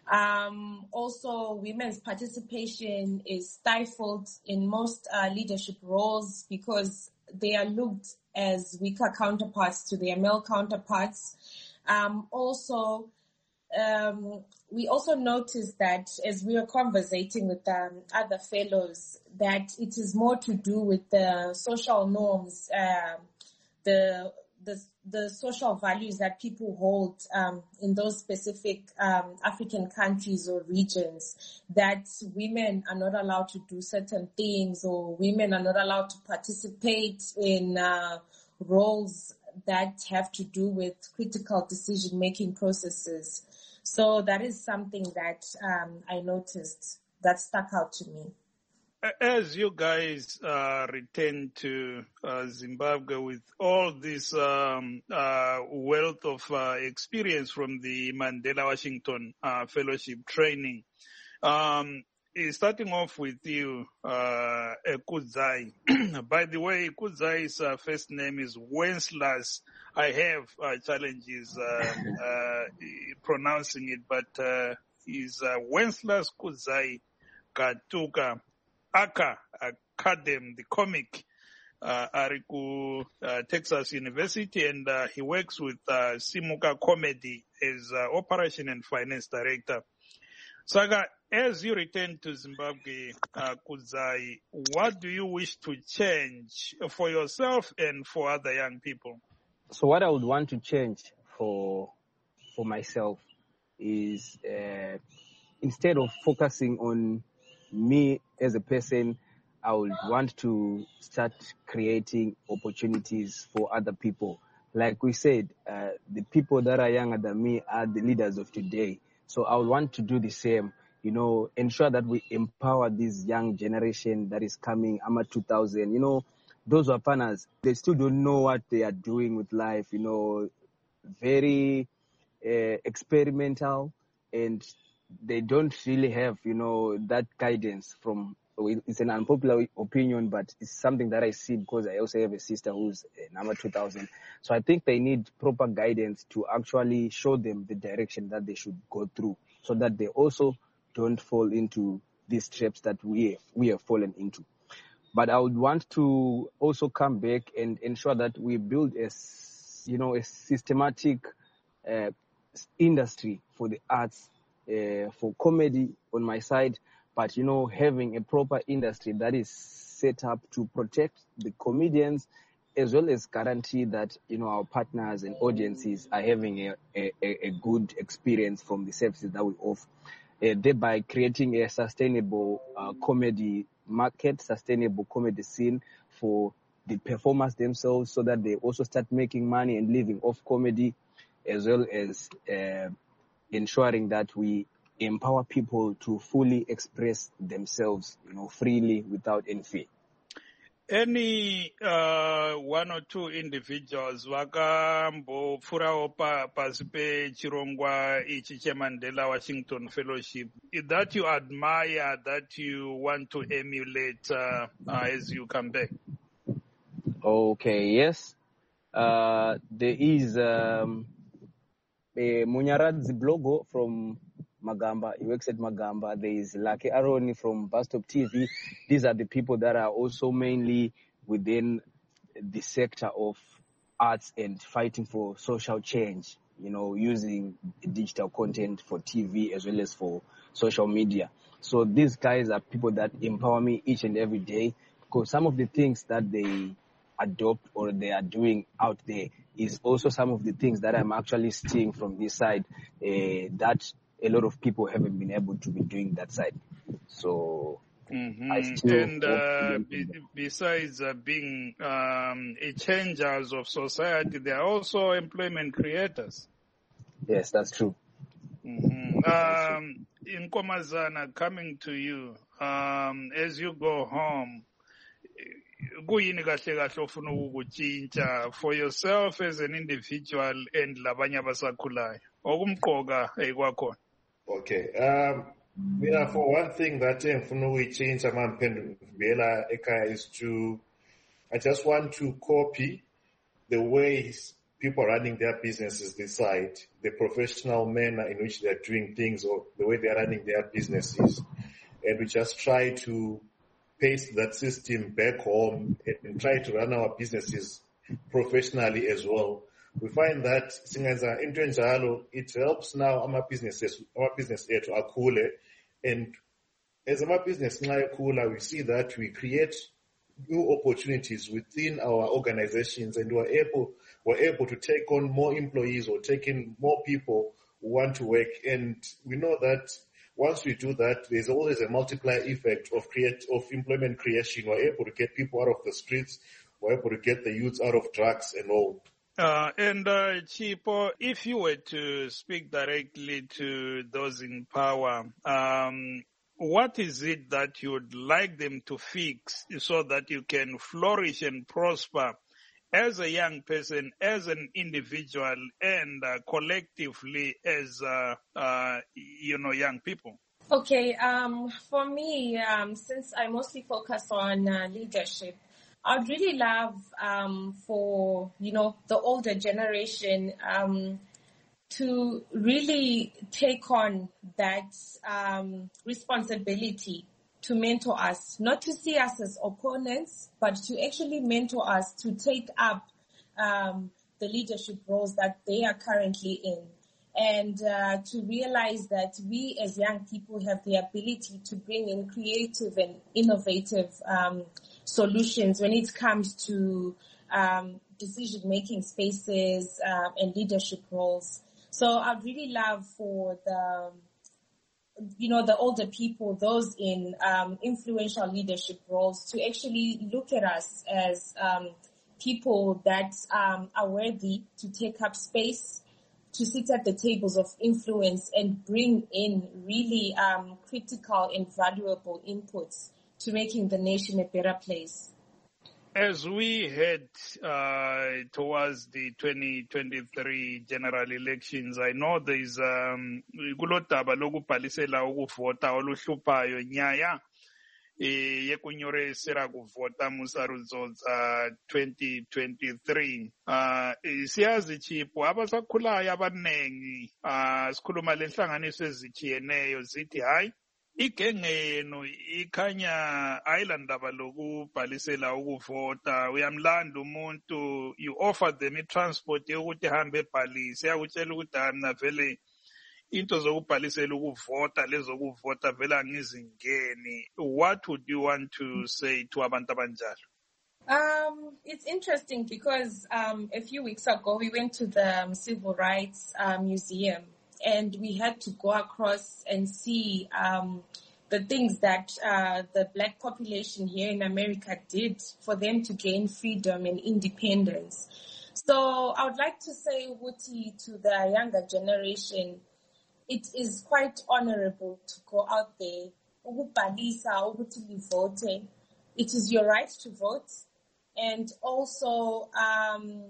Speaker 2: Um, also, women's participation is stifled in most uh, leadership roles because they are looked as weaker counterparts to their male counterparts. Um, also, um, we also noticed that as we were conversating with um, other fellows, that it is more to do with the social norms, uh, the the the social values that people hold um, in those specific um, African countries or regions, that women are not allowed to do certain things or women are not allowed to participate in uh, roles that have to do with critical decision-making processes. So that is something that um, I noticed that stuck out to me.
Speaker 1: as you guys uh, return to uh, Zimbabwe with all this um, uh, wealth of uh, experience from the Mandela Washington uh, Fellowship training, um, starting off with you, uh, Kudzai. By the way, Kudzai's uh, first name is Wenceslas. I have uh, challenges uh, uh, pronouncing it, but uh, he's uh, Wenceslas Kudzai Katuka. Aka Academy, the comic, uh, Ariku, uh, Texas University, and uh, he works with uh, Simuka Comedy as uh, Operation and Finance Director. Saga, as you return to Zimbabwe, uh, Kudzai, what do you wish to change for yourself and for other young people?
Speaker 3: So what I would want to change for for myself is uh, instead of focusing on me as a person, I would want to start creating opportunities for other people. Like we said, uh, the people that are younger than me are the leaders of today. So I would want to do the same, you know, ensure that we empower this young generation that is coming, A M A two thousand. You know, those Wapanas, they still don't know what they are doing with life, you know, very uh, experimental, and they don't really have, you know, that guidance from, it's an unpopular opinion, but it's something that I see because I also have a sister who's an A M A two thousand. So I think they need proper guidance to actually show them the direction that they should go through so that they also don't fall into these traps that we have, we have fallen into. But I would want to also come back and ensure that we build a, you know, a systematic uh, industry for the arts, Uh, for comedy on my side, but, you know, having a proper industry that is set up to protect the comedians as well as guarantee that, you know, our partners and audiences are having a, a, a good experience from the services that we offer, uh, thereby creating a sustainable uh, comedy market, sustainable comedy scene for the performers themselves so that they also start making money and living off comedy, as well as uh, ensuring that we empower people to fully express themselves, you know, freely without any fear.
Speaker 1: Any uh, one or two individuals vakambopfurawo pasi pechirongwa ichi cheMandela Washington Fellowship that you admire, that you want to emulate uh, uh, as you come back?
Speaker 3: Okay, yes. Uh, there is um, a Munyaradzi Blogo from Magamba. He works at Magamba. There is Lucky Aroni from Bastop T V. These are the people that are also mainly within the sector of arts and fighting for social change, you know, using digital content for T V as well as for social media. So these guys are people that empower me each and every day, because some of the things that they adopt or they are doing out there is also some of the things that I'm actually seeing from this side, uh, that a lot of people haven't been able to be doing that side. So,
Speaker 1: mm-hmm.
Speaker 3: I still
Speaker 1: and uh, be, besides uh, being um, a changers of society, they are also employment creators.
Speaker 3: Yes, that's true.
Speaker 1: Mm-hmm. Um, in Komazana, coming to you, um, as you go home, kuyini kahle kahle ofuna ukukutshintsha for yourself as an individual and labanye abasakhulayo okumqoka ekwakhona?
Speaker 4: Okay, um mina for one thing that engifuna ukuyitshintsha mamphendula ekhaya is to, I just want to copy the ways people running their businesses decide, the professional manner in which they are doing things or the way they are running their businesses, and we just try to paste that system back home and try to run our businesses professionally as well. We find that singenza into enjalo, it helps now our businesses, our business to akhule, and as our business nxa ekhula, we see that we create new opportunities within our organizations, and we're able we're able to take on more employees or take in more people who want to work. And we know that once we do that, there's always a multiplier effect of create of employment creation. We're able to get people out of the streets. We're able to get the youth out of drugs and all.
Speaker 1: Uh, and uh, Chipo, if you were to speak directly to those in power, um, what is it that you would like them to fix so that you can flourish and prosper as a young person, as an individual, and uh, collectively as, uh, uh, you know, young people?
Speaker 2: Okay, um, for me, um, since I mostly focus on uh, leadership, I'd really love um, for, you know, the older generation um, to really take on that um, responsibility to mentor us, not to see us as opponents, but to actually mentor us to take up um, the leadership roles that they are currently in. And uh, to realize that we as young people have the ability to bring in creative and innovative um, solutions when it comes to um, decision-making spaces uh, and leadership roles. So I'd really love for the, you know, the older people, those in um, influential leadership roles, to actually look at us as um, people that um, are worthy to take up space, to sit at the tables of influence and bring in really um, critical and valuable inputs to making the nation a better place.
Speaker 1: As we head uh, towards the twenty twenty-three general elections, I know there is um, kulodaba lokubhalisela ukuvota oluhluphayo nyaya yekunyoresera kuvota musarudzodza twenty twenty-three. Uh, siyazi chipho abasakhulayo abanengi uh, sikhuluma lenhlanganiso ezijiyeneyo zithi hayi igenge yenu ikhanya ayilandaba lokubhalisela ukuvota, uyamlanda umuntu, you offer them i-transport yokuthi hambe ebhalise, yakutshela ukuthi mina vele into zokubhalisela ukuvota lezokuvota vele angizingeni. What would you want to say to abantu abanjalo?
Speaker 2: Um, it's interesting because um, a few weeks ago we went to the um, Civil Rights uh, Museum, and we had to go across and see um, the things that uh, the black population here in America did for them to gain freedom and independence. So I would like to say, Wuti, to the younger generation, it is quite honorable to go out there. It is your right to vote. And also, um,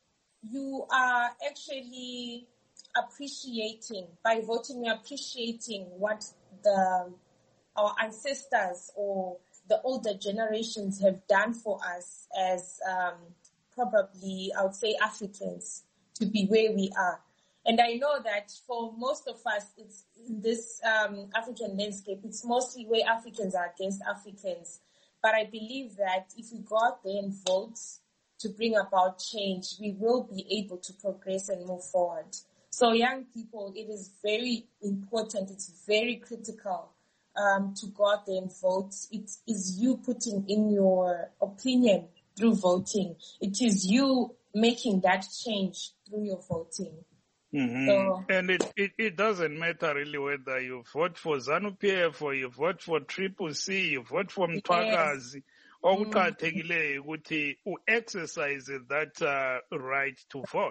Speaker 2: you are actually appreciating, by voting, you're appreciating what the our ancestors or the older generations have done for us as um, probably, I would say, Africans to be where we are. And I know that for most of us, it's in this um, African landscape, it's mostly where Africans are against Africans. But I believe that if we go out there and vote to bring about change, we will be able to progress and move forward. So young people, it is very important, it's very critical um, to go out there and vote. It is you putting in your opinion through voting. It is you making that change through your voting.
Speaker 1: Mm-hmm. So, and it, it, it doesn't matter really whether you vote for ZANU-P F or you vote for Triple C, you vote for Mtwakazi, or kuqakathekile ukuthi u-exercise that uh, right to vote.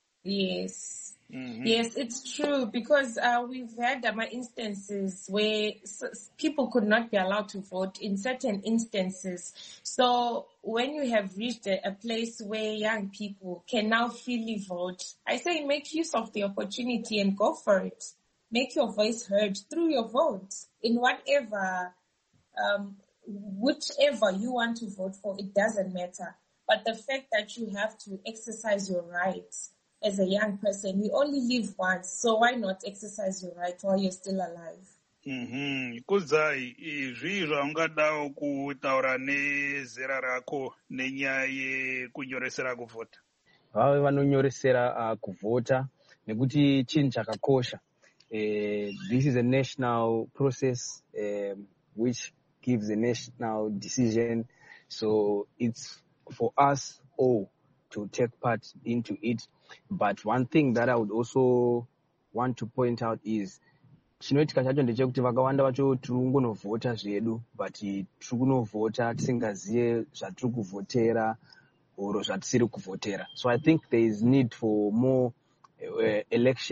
Speaker 2: Yes.
Speaker 1: Mm-hmm.
Speaker 2: Yes, it's true, because uh, we've had um, instances where s- people could not be allowed to vote in certain instances. So when you have reached a, a place where young people can now freely vote, I say make use of the opportunity and go for it. Make your voice heard through your vote in whatever, um, whichever you want to vote for, it doesn't matter. But the fact that you have to exercise your rights as a young person, you only live once, so why not exercise your right while you're still alive?
Speaker 1: Mhm. Kuzai izvizvo ungadawo kutaura nezera rako nenyaya yekunyoresera kuvhota.
Speaker 3: Vave vanonyoresera uh, kuvhota nekuti chinhu chakakosha. Uh, this is a national process um, which gives a national decision, so it's for us all to take part into it. But one thing that I would also want to point out is chinoitika chacho ndechekuti vakawanda vacho tiri kungovhota zvedu, but tiri kunovhota tisingazive zvatiri kuvhotera or zvatisiri kuvhotera. So I think there is need for more uh, election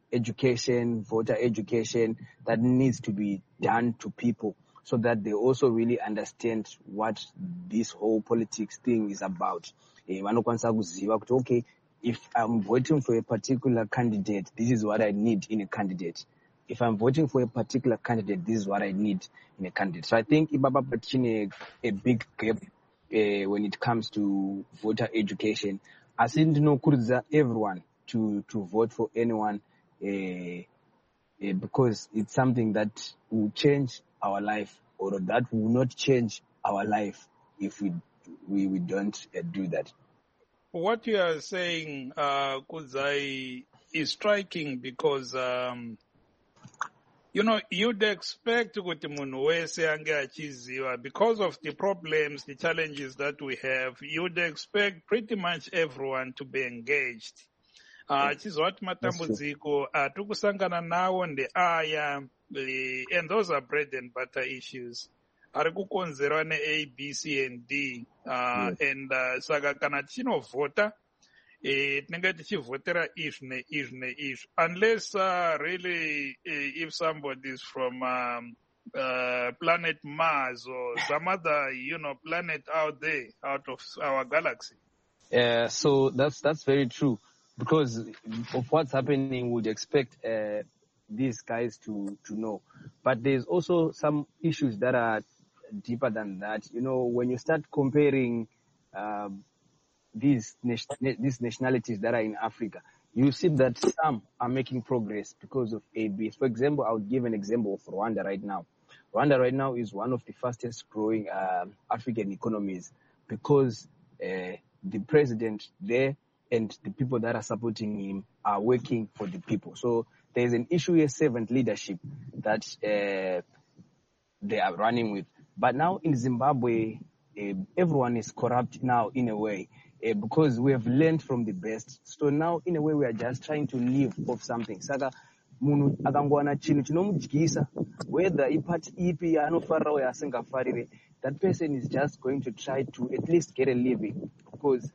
Speaker 3: education, voter education that needs to be done to people so that they also really understand what this whole politics thing is about. Eh, okay, if I'm voting for a particular candidate, this is what I need in a candidate. If I'm voting for a particular candidate, this is what I need in a candidate. So I think Ibaba Pachine a big gap uh, when it comes to voter education. I think no kurza everyone to, to vote for anyone uh, uh, because it's something that will change our life or that will not change our life if we we, we don't uh, do that.
Speaker 1: What you are saying, uh, Kuzai, is striking because, um, you know, you'd expect because of the problems, the challenges that we have, you'd expect pretty much everyone to be engaged. Uh, chizwati matambudziko atikusangana nawo ndeaya, and those are bread and butter issues. Ari kukonzerwa ne-A, B, C, and D. Uh, yes. And uh, saka kana tichinovhota, eh, tinenge tichivhotera izvi neizvi neizvi. Unless uh, really, eh, if somebody is from um, uh, planet Mars or some other, you know, planet out there, out of our galaxy.
Speaker 3: Yeah, so that's that's very true. Because of what's happening, we would expect uh, these guys to, to know. But there's also some issues that are deeper than that. You know, when you start comparing uh, these these nationalities that are in Africa, you see that some are making progress because of A B. For example, I would give an example of Rwanda right now. Rwanda right now is one of the fastest growing uh, African economies because uh, the president there and the people that are supporting him are working for the people. So there's an issue here, servant leadership, that uh, they are running with. But now in Zimbabwe, uh, everyone is corrupt now in a way uh, because we have learned from the best. So now in a way we are just trying to live off something. Saka munu akangwana chinu chinomujikisa, whether ipati ipi anofarira or asingafarire, that person is just going to try to at least get a living because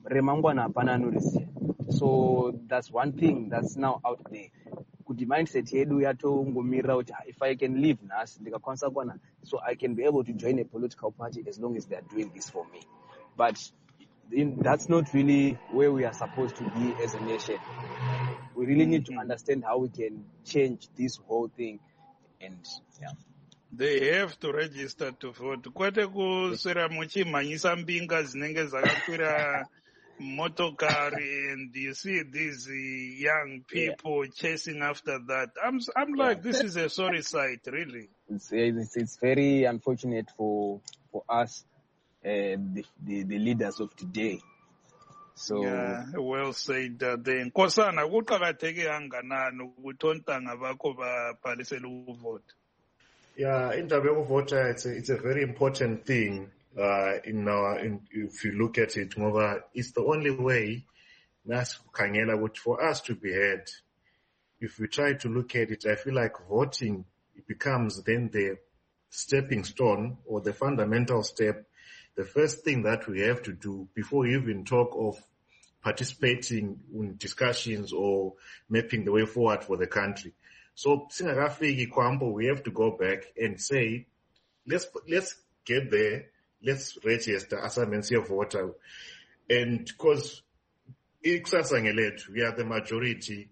Speaker 3: so that's one thing that's now out there. Kuti mindset yedu yatongomirira kuti if I can live nas ndikakwanisa kwana, so I can be able to join a political party as long as they are doing this for me. But in, that's not really where we are supposed to be as a nation. We really need to understand how we can change this whole thing, and yeah.
Speaker 1: They have to register to vote. Kwete kuswera muchimhanyisa mbinga dzinenge dzakakwira motokari, and you see these uh, young people yeah. chasing after that. I'm I'm like, yeah. This is a sorry sight, really.
Speaker 3: It's it's, it's very unfortunate for for us, uh, the, the the leaders of today. So
Speaker 1: yeah, well said. Uh, then Nkosana, kuqakatheke kanganani ukuthi ontanga bakho babhalisele ukuvota?
Speaker 4: Yeah, indaba voter, it's a, it's a very important thing. Uh, in our, in, if you look at it, it's the only way for us to be heard. If we try to look at it, I feel like voting, it becomes then the stepping stone or the fundamental step, the first thing that we have to do before we even talk of participating in discussions or mapping the way forward for the country. So, we have to go back and say, let's, let's get there. Let's register as a men's voter. And because we are the majority,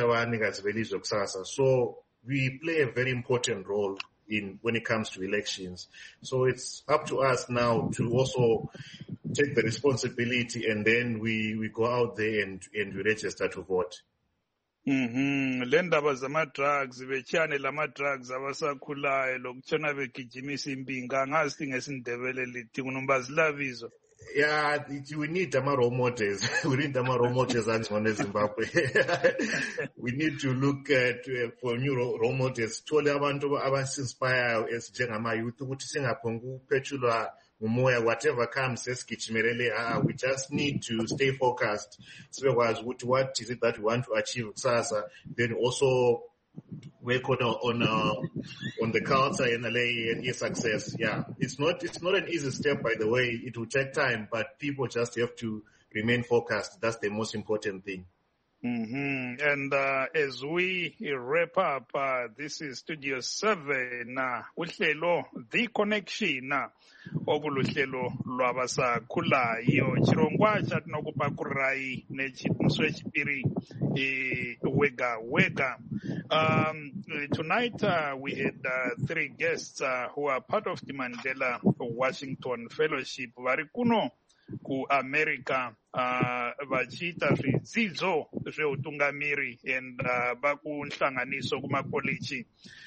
Speaker 4: so we play a very important role in when it comes to elections. So it's up to us now to also take the responsibility, and then we, we go out there and, and we register to vote.
Speaker 1: Mhm, lendaba zama-drugs, bechane lama-drugs abasakhulayo lokutshona begijimisa imbinga angazi ngesindebele lithi kunombazilavizo.
Speaker 4: Yeah, we need ama role models. We need ama role models in Zimbabwe. We need to look at uh, for new role models. Tole abantu abasinspire as njengama youth ukuthi singaphongu petshulwa umoya, whatever comes esigijimelele. Ah, we just need to stay focused. So what is it that we want to achieve kusasa? Then also work on on uh, on the culture and the success. Yeah, it's not it's not an easy step, by the way. It will take time, but people just have to remain focused. That's the most important thing.
Speaker 1: Mm-hmm. And uh, as we wrap up, uh, this is Studio seven, uh, uhlelo, The Connection, uh, okuluhlelo lwabasakhulayo chirongwa chatinokupa kurai nechitimiswe chipiri eh, wega wega. Um, tonight uh, we had uh, three guests uh, who are part of the Mandela Washington Fellowship vari kuno kuAmerica uh, vachiita zvidzidzo zveutungamiri and uh, vakunhlanganiso kumakoleji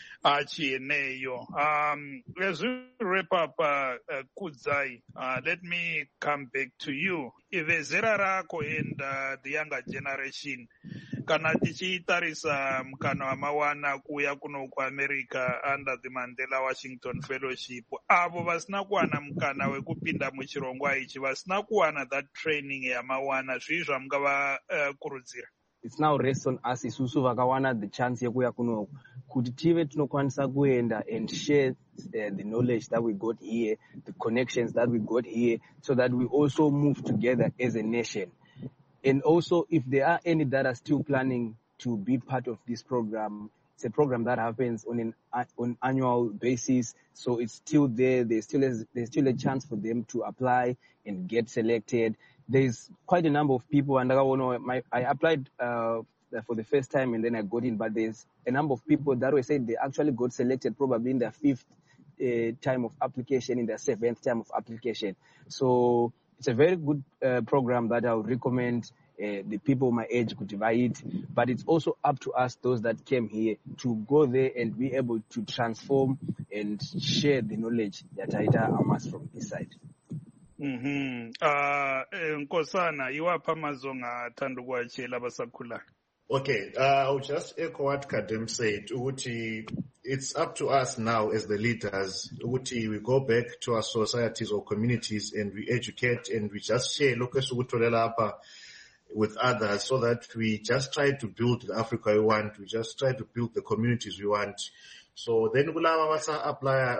Speaker 1: achieneyo. Um, as we wrap up, uh, uh, Kudzai, uh, let me come back to you. Ivezera rako and uh, the younger generation, kana tichitarisa mukana wamawana kuya kuno kuAmerica under the Mandela Washington Fellowship, avo vasina kuwana mukana wekupinda muchirongwa ichi, vasina kuwana that training yamawana, zvii zvamungava uh, kurudzira?
Speaker 3: It's now rests on us isusu vakawana the chance yekuya kuno kuti tive tinokwanisa kuenda and share uh, the knowledge that we got here, the connections that we got here, so that we also move together as a nation. And also, if there are any that are still planning to be part of this program, it's a program that happens on an uh, on annual basis, so it's still there. There's still a, there's still a chance for them to apply and get selected. There's quite a number of people, and I know my I applied uh, for the first time and then I got in, but there's a number of people that were saying they actually got selected probably in their fifth uh, time of application, in their seventh time of application. So it's a very good uh, program that I would recommend uh, the people my age could try it. But it's also up to us, those that came here, to go there and be able to transform and share the knowledge that I amassed from this side.
Speaker 1: Mm-hmm. Uh, Nkosana, iwapha amazonga athanda ukuwatshela abasakhulayo.
Speaker 4: Okay, uh, I'll just echo what Kadem said. Uguti, it's up to us now as the leaders. Uguti, we go back to our societies or communities and we educate and we just share with others so that we just try to build the Africa we want. We just try to build the communities we want. So then apply,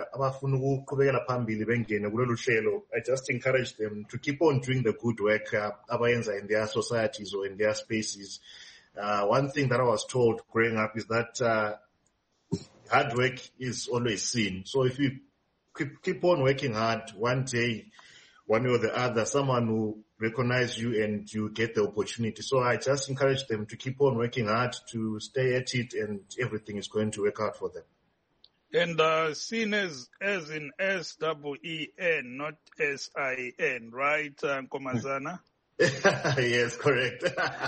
Speaker 4: I just encourage them to keep on doing the good work uh, in their societies or in their spaces. Uh, one thing that I was told growing up is that uh, hard work is always seen. So if you keep, keep on working hard, one day, one way or the other, someone will recognize you and you get the opportunity. So I just encourage them to keep on working hard, to stay at it, and everything is going to work out for them.
Speaker 1: And uh, seen as, as in S W E N, not S I N, right, uh, Komazana?
Speaker 4: Yes, correct.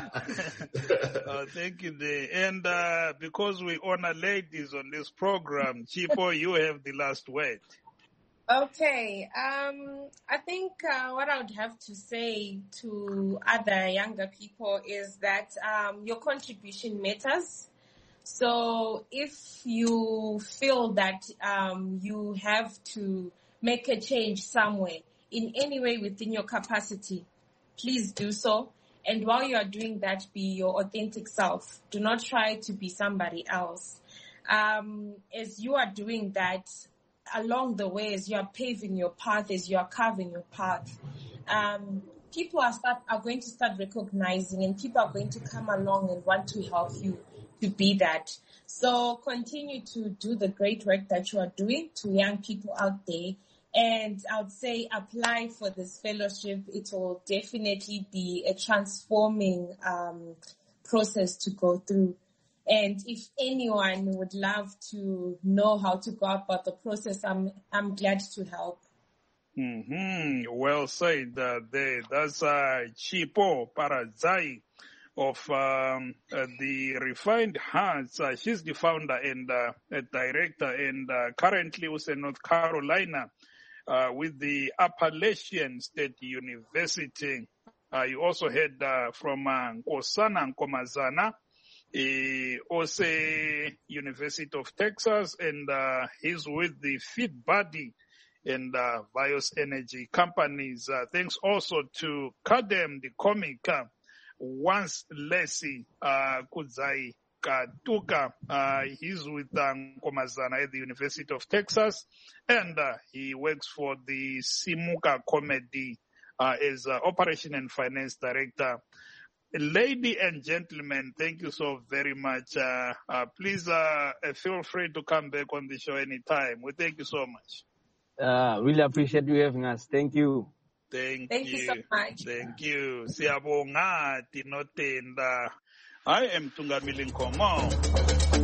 Speaker 1: uh, thank you, Day. And uh, because we honor ladies on this program, Chipo, you have the last word.
Speaker 2: Okay. Um, I think uh, what I would have to say to other younger people is that um, your contribution matters. So if you feel that um, you have to make a change somewhere in any way within your capacity, please do so. And while you are doing that, be your authentic self. Do not try to be somebody else. Um, as you are doing that, along the way, as you are paving your path, as you are carving your path, um, people are start are going to start recognizing, and people are going to come along and want to help you to be that. So continue to do the great work that you are doing to young people out there. And I would say apply for this fellowship. It will definitely be a transforming um, process to go through. And if anyone would love to know how to go about the process, I'm I'm glad to help.
Speaker 1: Mm-hmm. Well said uh, there. That's uh, Chipo Paradzai of um, uh, the Refined Hearts. Uh, she's the founder and uh, a director, and uh, currently was in North Carolina uh, with the Appalachian State University. Uh, you also heard uh, from uh, Nkosana Nkomazana, uh, Ose University of Texas, and uh, he's with the Feed Body and uh, Bios Energy companies. Uh, thanks also to Kadem, the comic, uh, once Lesi uh, Kudzai Katuka. Uh, he's with uh, Nkomazana at the University of Texas, and uh, he works for the Simuka Comedy uh, as uh, Operation and Finance Director. Ladies and gentlemen, thank you so very much. Uh, uh, please uh, feel free to come back on the show anytime. We thank you so much.
Speaker 3: Uh, really appreciate you having us. Thank you.
Speaker 1: Thank,
Speaker 2: Thank you. you so much.
Speaker 1: Thank you. Siyabonga tinotenda. I am Tungamili Nkomo.